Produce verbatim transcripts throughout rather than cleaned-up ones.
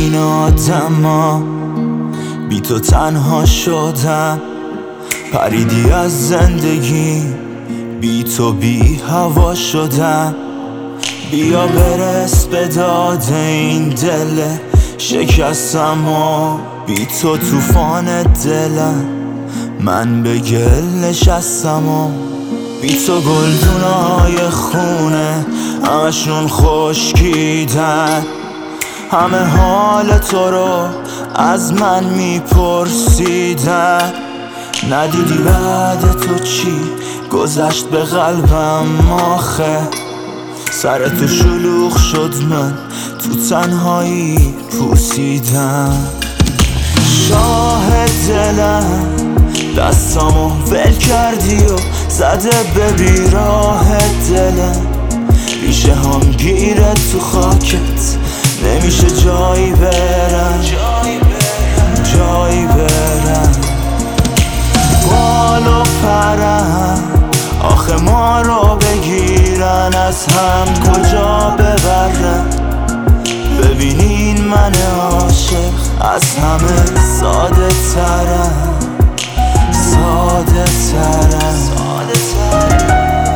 این آدما بی تو تنها شدم، پریدی از زندگی بی تو بی هوا شدم. بیا برس به داد این دل شکستم و بی تو توفان دلم من به گل نشستم و بی تو گلدونای خونه همشون خشکیدن. همه حال تو رو از من میپرسیدن، ندیدی بعد تو چی گذشت به قلبم آخه. سر تو شلوغ شد من تو تنهایی پوسیدم. شاه دلم دستامو ول کردی و زده به بیراه دلم، ریشه هم گیره تو خاکت نمیشه جایی برم جایی برم. بال و پرم آخه ما رو بگیرن از هم کجا ببرن. ببینین من عاشق از همه ساده ترم ساده ترم ساده ترم.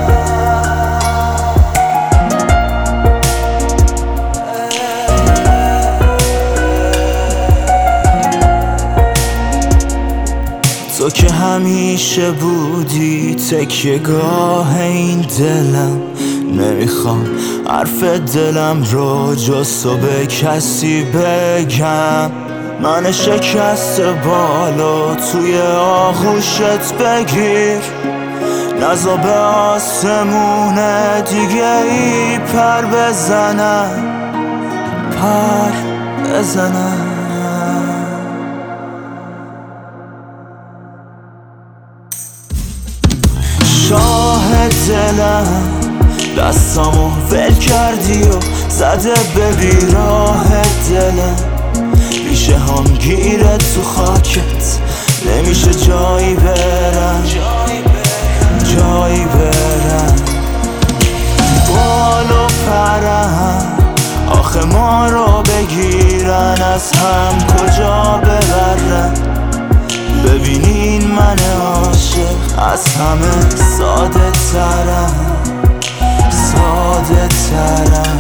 تو که همیشه بودی تکیه گاه این دلم، نمیخوام حرف دلم رو جز تو به کسی بگم. من شکست بالو توی آغوشت بگیر، نزا به آسمون دیگه ای پر بزنم پر بزنم. شاه دلم دستامو ول کردی و زده به بیراه دلم، ریشه هم گیره تو خاکت نمیشه جایی برم جایی برم. بال و پرم آخه ما رو بگیرن از هم کجا ببرن. ببینین من عاشق از همه ساده ترم ساده ترم.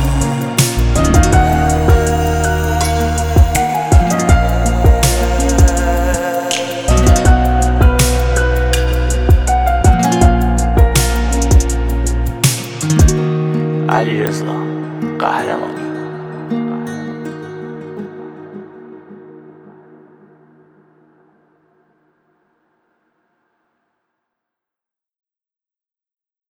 علیرضا قهرمان.